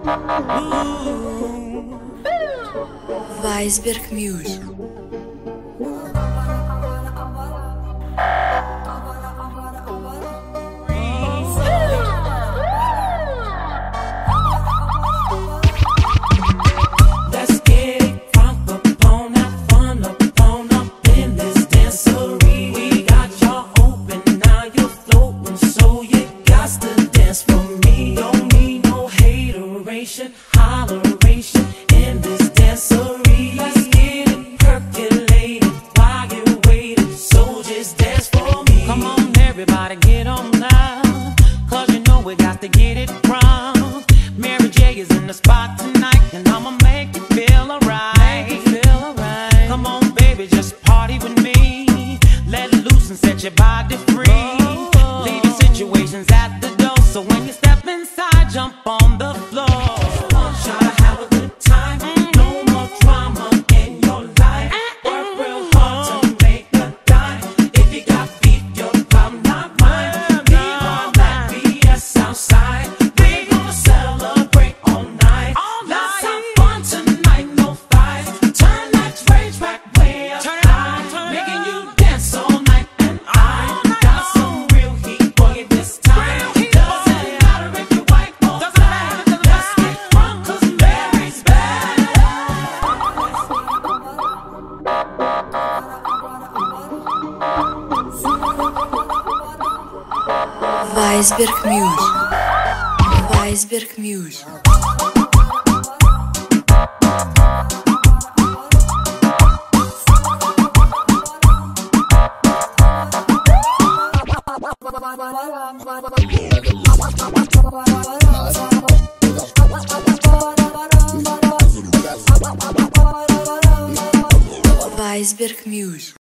Weisberg Music. Holleration in this dancery. Let's get it percolated while you're waiting. So just dance for me. Come on, everybody, get on now, 'cause you know we got to get it wrong. Mary J is in the spot tonight, and I'ma make you feel alright. Come on, baby, just party with me. Let loose and set your body free. Leave your situations at the door, so when you step inside, jump on the floor. Try to have a good time, no more drama in your life. Work real hard to make a dime. If you got beef, your problem not mine. Leave all that BS outside. We gonna celebrate all night. Let's have fun tonight, no fights. Turn that rage back way up high, making you dance all night. And I got some real heat for you this time. Doesn't matter if you're white or black. Let's get drunk 'cause Mary's back. Weisberg Music. Weisberg Music. Weisberg Music.